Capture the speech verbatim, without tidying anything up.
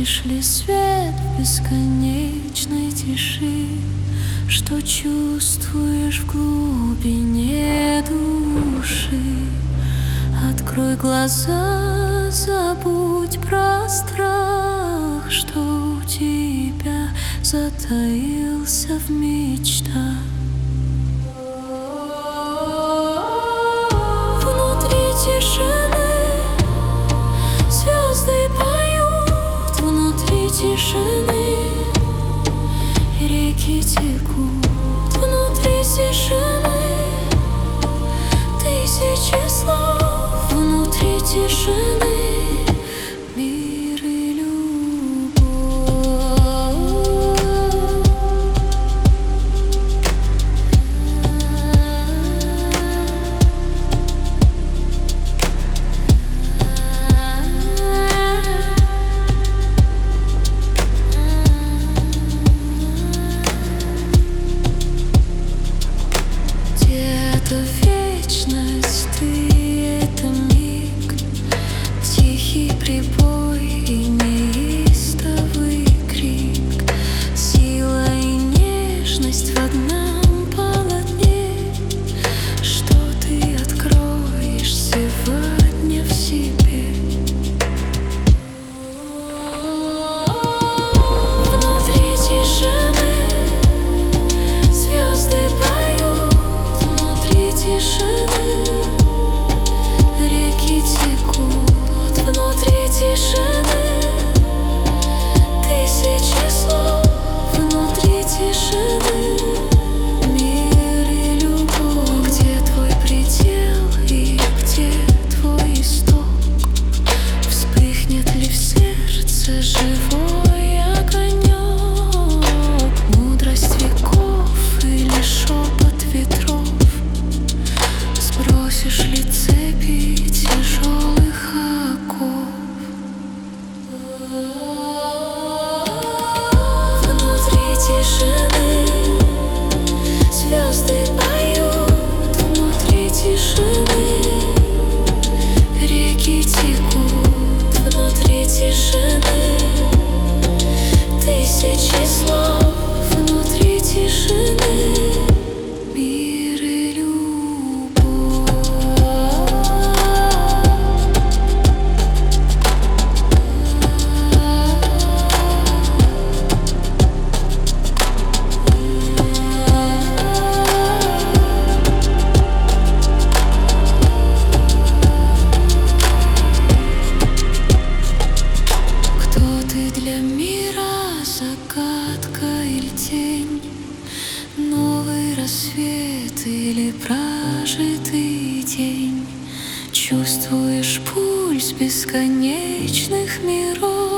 Видишь ли свет в бесконечной тиши, что чувствуешь в глубине души? Открой глаза, забудь про страх, что у тебя затаился в мечтах. Внутри тишины звезды поют, внутри тишины реки текут, внутри тишины тысячи слов, внутри тишины мир и любовь. Где-то вечность, ты — это миг, тихий прибой и неистовый крик, сила и нежность в одном полотне, что ты откроешь сегодня в себе. Внутри тишины звезды поют, внутри тишины реки текут, внутри тишины тысячи слов, внутри тишины мир и любовь. Где твой предел и где твой исток? Вспыхнет ли в сердце живой огонек? Мудрость веков или шепот ветров? Сбросишь ли цепи тяжелых оков? Внутри тишины звезды поют, внутри тишины реки текут, внутри тишины тысячи слов, внутри тишины мир и любовь. Кто ты для мира, загадка или тень? Новый рассвет или прожитый день? Чувствуешь пульс бесконечных миров?